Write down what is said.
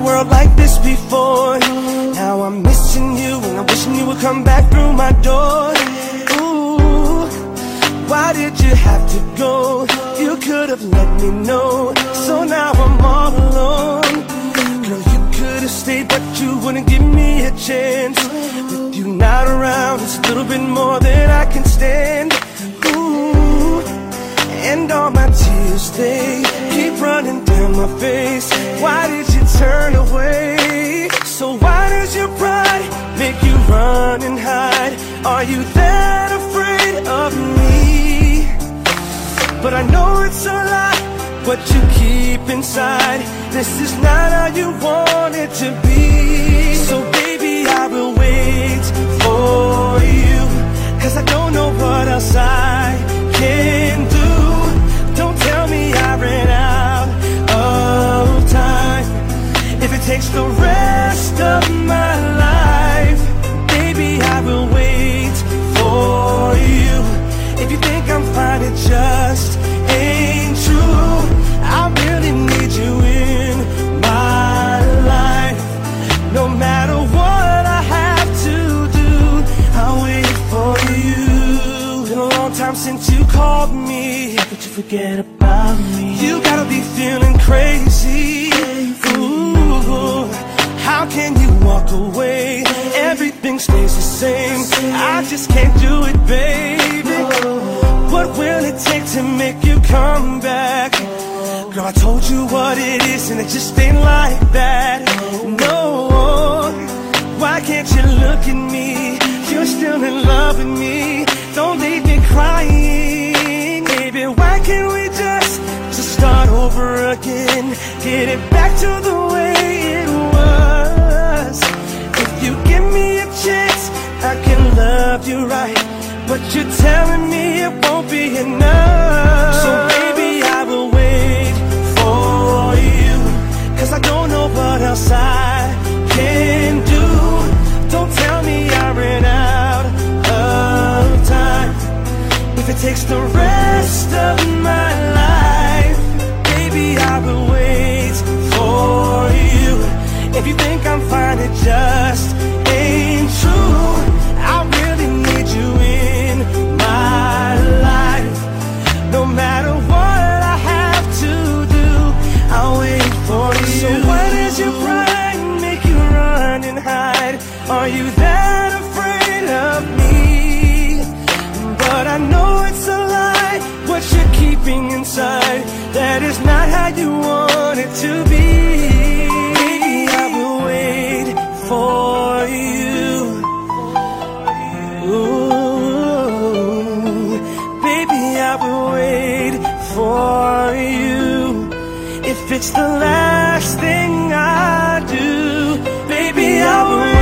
world like this before. Now I'm missing you and I'm wishing you would come back through my door. Ooh, why did you have to go? You could have let me know. So now I'm all alone. Girl, you could have stayed, but you wouldn't give me a chance. With you not around, it's a little bit more than I can stand. Ooh, and all my tears, they keep running down my face. Why did you turn away? So why does your pride make you run and hide? Are you that afraid of me? But I know it's a lie, what you keep inside. This is not how you want it to be. So baby, I will wait for you, 'cause I don't know what else I can do. Don't tell me I ran out of time. If it takes the rest of my life, baby, I will wait for you. If you think I'm fine, it just ain't true. I really need you in my life. No matter what I have to do, I'll wait for you. Been a long time since you called me. How could you forget about me? You gotta be feeling crazy. Ooh, how can you walk away? Everything stays the same. I just can't do it, baby. What will it take to make you come back? Girl, I told you what it is and it just ain't like that. No, why can't you look at me? You're still in love with me. Don't leave me crying. Baby, why can't we just start over again? Get it back to the way it was. If you give me a chance, I can love you right. But you're telling me it won't be enough. So baby, I will wait for you, 'cause I don't know what else I can do. Don't tell me I ran out of time. If it takes the rest of my life, baby, I will wait for you. If you think I'm fine, it just ain't true. I really need you in my life. No matter what I have to do, I'll wait for you. So why does your pride make you run and hide? Are you that afraid of me? But I know it's a lie, what you're keeping inside. That is not how you want it to be. Baby, I will wait for you. Ooh, baby, I will wait for you. If it's the last thing I do, baby, I will wait.